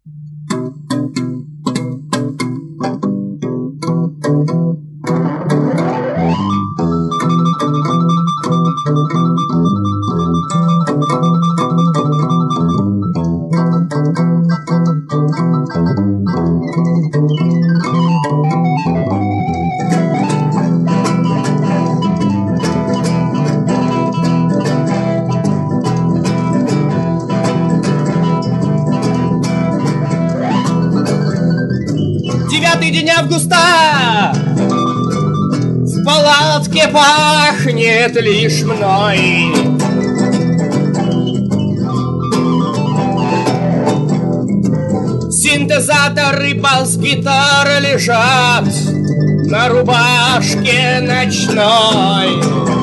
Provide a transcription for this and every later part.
День августа, в палатке пахнет лишь мной. Синтезаторы, бас-гитара лежат на рубашке ночной.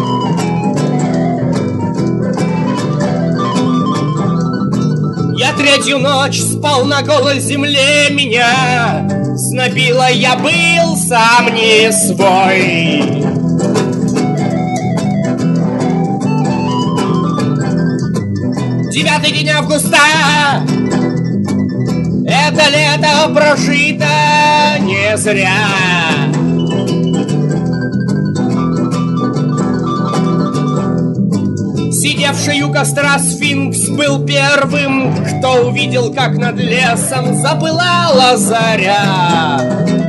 Я третью ночь спал на голой земле, меня знобило, я был сам не свой. Девятый день августа, это лето прожито не зря. Сидевший у костра сфинкс был первым, кто увидел, как над лесом запылала заря.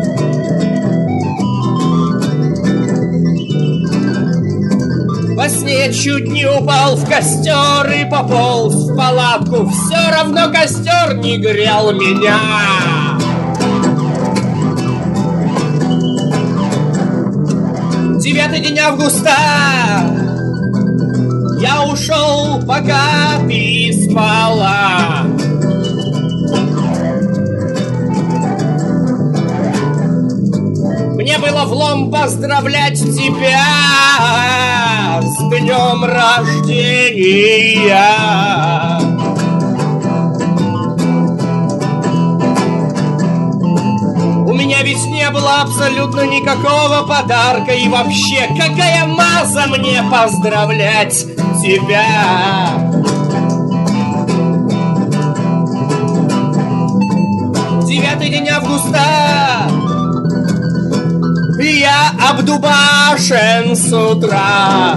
Во сне чуть не упал в костер и пополз в палатку. Все равно костер не грел меня. Девятый день августа, я ушел, пока ты спала. Мне было влом поздравлять тебя с днем рождения. У меня ведь не было абсолютно никакого подарка. И вообще, какая маза мне поздравлять тебя. Девятый день августа, я обдубашен с утра.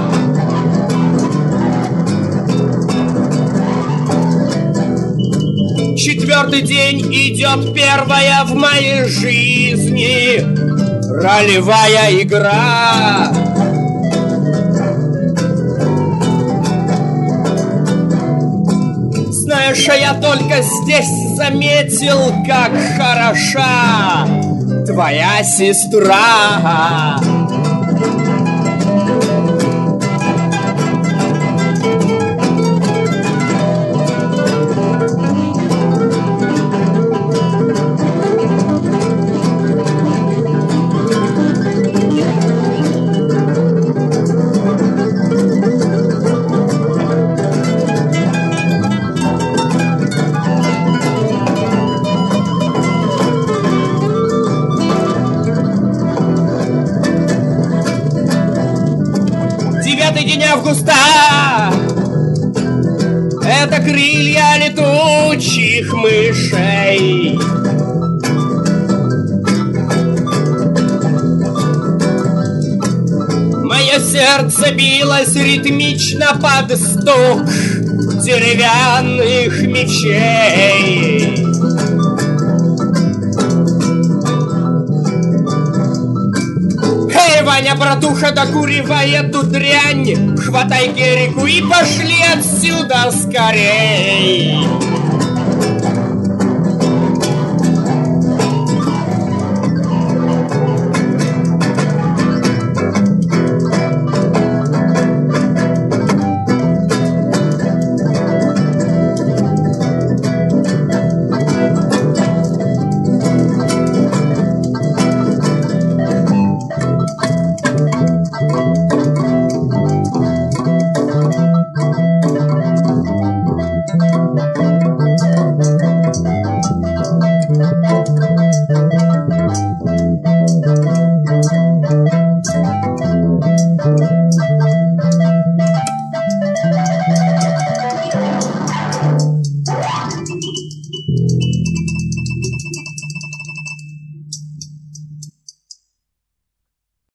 Четвертый день идет первая в моей жизни ролевая игра. Знаешь, а я только здесь заметил, как хороша твоя сестра. Девятый день августа, это крылья летучих мышей. Мое сердце билось ритмично под стук деревянных мечей. Эй, Ваня, братуха, докуривай эту дрянь, хватай Герику и пошли отсюда скорей.